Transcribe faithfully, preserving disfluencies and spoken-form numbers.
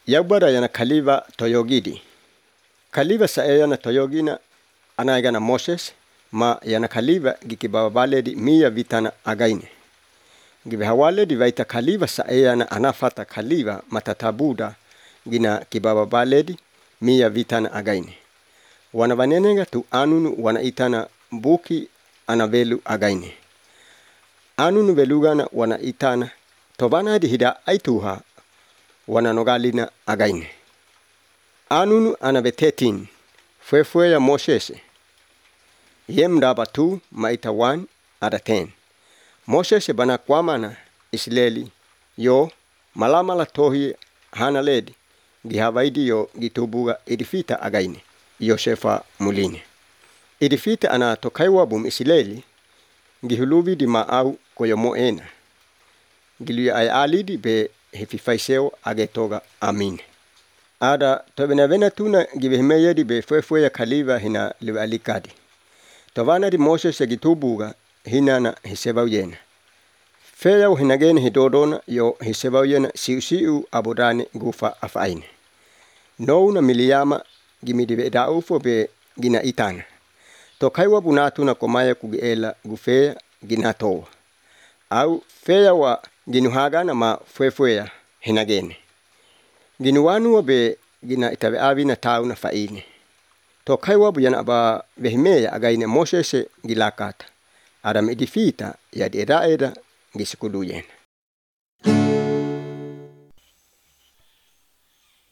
Yaubara yana kaliva toyogidi. Kaliva sa yana toyogina anagana Moses ma yana kaliva gikibabaledi mia vitana againe. Give hawaledi vaita kaliva sa yana anafata kaliva matatabuda gina kibabaledi mia vitana againe. Wana vanenenga tu anunu wana itana buki anavelu againe. Anunu velugana wana itana tobana di hida aituha wana nogalina againe. Anunu anavetetin fue ya Moses. Yem daba tu maitawan adaten. Moses bana kwamana Israeli yo malamala tohi hana ledi gihavaidi yo gitubuga idifita againe. Yosefa muline. Idifita ana tokaiwa bum Israeli gihulubi di maau koyomo ena. Giluya ay alidi be hefifaiseo agetoga amin. Ada tobenavena tuna gibehmeya di be fue ya kaliva hina liwa alikadi. Tovana di Moses gitubuga hina na hisebauyena. Feya uhinagene hidodona yo hisebauyena siu-siu abodane gufa afaine. No na miliyama gimidibe daufo be gina itana. Tokaiwa bunatu na komaya kugiela gufea gina toa. Au feya wa ginuhagana ma fue hinagene. Ginuwanu wa be gina itabe avina tau na faine. Tokaiwa buyana aba vehimeya againe Moses gilakata. Adam edifita ya diraeda gisikudu yena.